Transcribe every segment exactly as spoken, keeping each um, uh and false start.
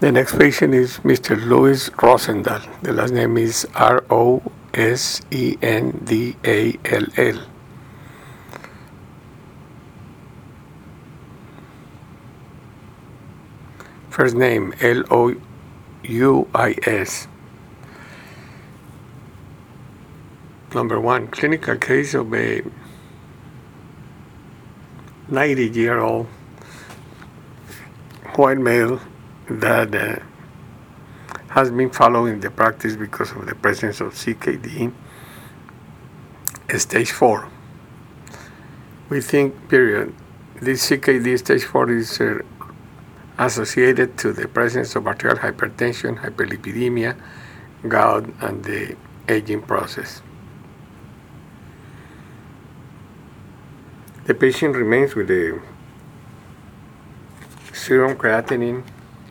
The next patient is Mister Louis Rosendal. The last name is R O S E N D A L L. First name L O U I S. Number one, clinical case of a ninety-year-old white male that uh, has been following the practice because of the presence of C K D stage four. We think, period, this C K D stage four is uh, associated to the presence of arterial hypertension, hyperlipidemia, gout, and the aging process. The patient remains with a serum creatinine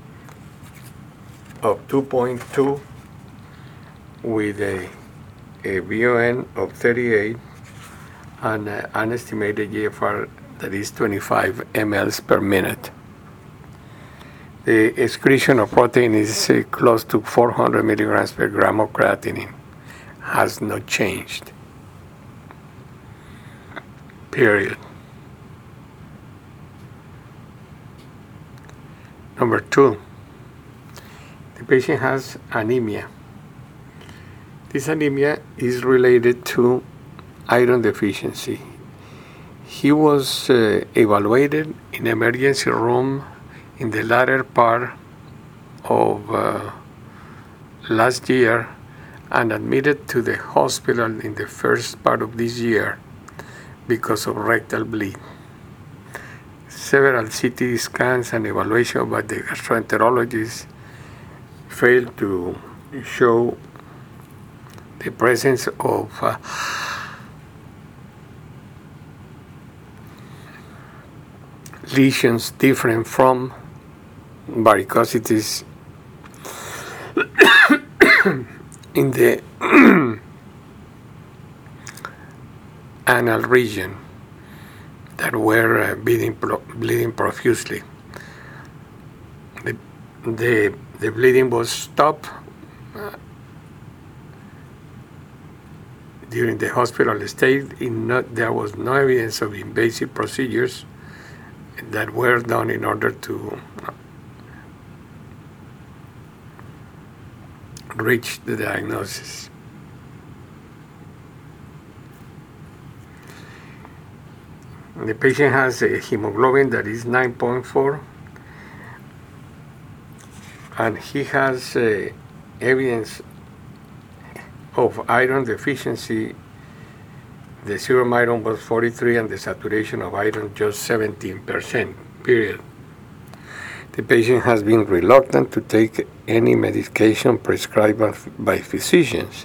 of two point two with a, a V O N of thirty-eight and uh, an estimated G F R that is twenty-five milliliters per minute. The excretion of protein is uh, close to four hundred milligrams per gram of creatinine. Has not changed. Period. Number two, the patient has anemia. This anemia is related to iron deficiency. He was uh, evaluated in emergency room in the latter part of uh, last year and admitted to the hospital in the first part of this year because of rectal bleed. Several C T scans and evaluation by the gastroenterologist failed to show the presence of uh, lesions different from varicosities in the anal region that were uh, bleeding, bleeding profusely. The, the, the bleeding was stopped uh, during the hospital stay. In not, there was no evidence of invasive procedures that were done in order to reach the diagnosis. The patient has a hemoglobin that is nine point four, and he has uh, evidence of iron deficiency. The serum iron was forty-three and the saturation of iron just seventeen percent, period. The patient has been reluctant to take any medication prescribed by physicians.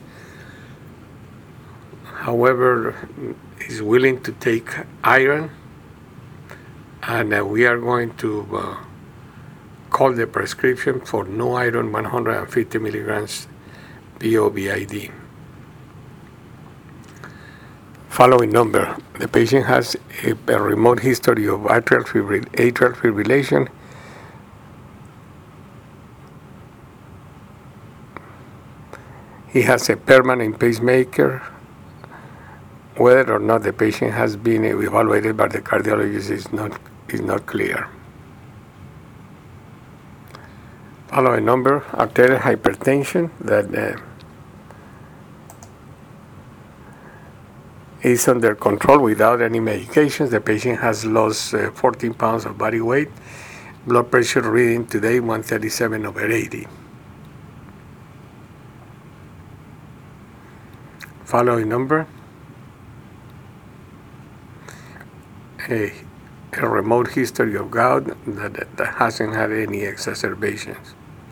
However, is willing to take iron, and uh, we are going to uh, call the prescription for no iron one hundred fifty milligrams P O B I D. Following number, the patient has a, a remote history of atrial, fibril- atrial fibrillation. He has a permanent pacemaker. Whether or not the patient has been evaluated by the cardiologist is not is not clear. Following number, arterial hypertension that uh, is under control without any medications. The patient has lost uh, fourteen pounds of body weight. Blood pressure reading today one thirty-seven over eighty. Following number, a, a remote history of gout that, that hasn't had any exacerbations.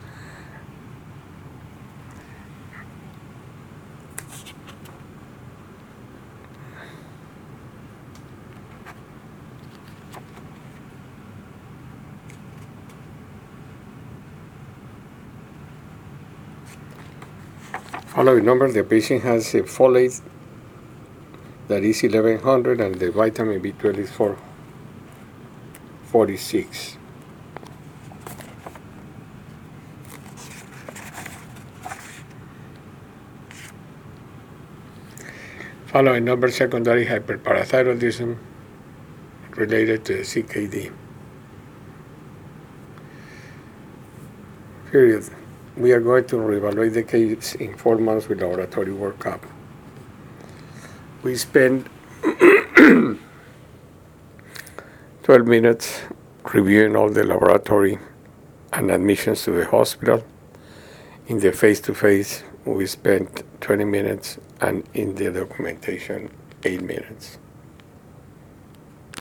Following number, the patient has a folate that is eleven hundred and the vitamin B twelve is four forty-six. Following number secondary hyperparathyroidism related to C K D. Period. We are going to reevaluate the case in four months with laboratory workup. We spend twelve minutes reviewing all the laboratory and admissions to the hospital. In the face-to-face, we spent twenty minutes, and in the documentation, eight minutes.